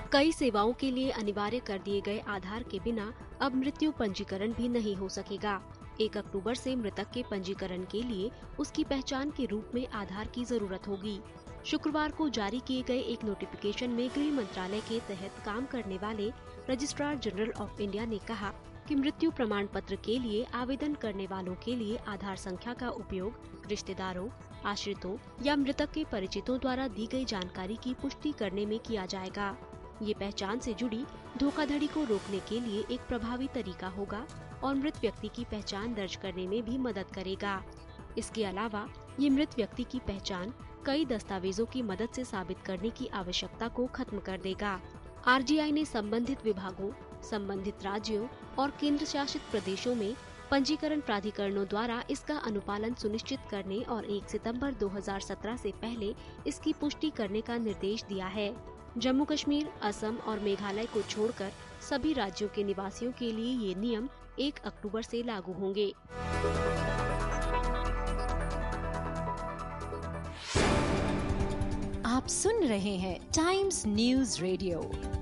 कई सेवाओं के लिए अनिवार्य कर दिए गए आधार के बिना अब मृत्यु पंजीकरण भी नहीं हो सकेगा। 1 अक्टूबर से मृतक के पंजीकरण के लिए उसकी पहचान के रूप में आधार की जरूरत होगी। शुक्रवार को जारी किए गए एक नोटिफिकेशन में गृह मंत्रालय के तहत काम करने वाले रजिस्ट्रार जनरल ऑफ इंडिया ने कहा कि मृत्यु प्रमाण पत्र के लिए आवेदन करने वालों के लिए आधार संख्या का उपयोग रिश्तेदारों, आश्रितों या मृतक के परिचितों द्वारा दी गई जानकारी की पुष्टि करने में किया जाएगा। ये पहचान से जुड़ी धोखाधड़ी को रोकने के लिए एक प्रभावी तरीका होगा और मृत व्यक्ति की पहचान दर्ज करने में भी मदद करेगा। इसके अलावा ये मृत व्यक्ति की पहचान कई दस्तावेजों की मदद से साबित करने की आवश्यकता को खत्म कर देगा। आरजीआई ने संबंधित विभागों, संबंधित राज्यों और केंद्र शासित प्रदेशों में पंजीकरण प्राधिकरणों द्वारा इसका अनुपालन सुनिश्चित करने और 1 सितंबर 2017 से पहले इसकी पुष्टि करने का निर्देश दिया है। जम्मू कश्मीर, असम और मेघालय को छोड़कर सभी राज्यों के निवासियों के लिए ये नियम 1 अक्टूबर से लागू होंगे। आप सुन रहे हैं टाइम्स न्यूज़ रेडियो।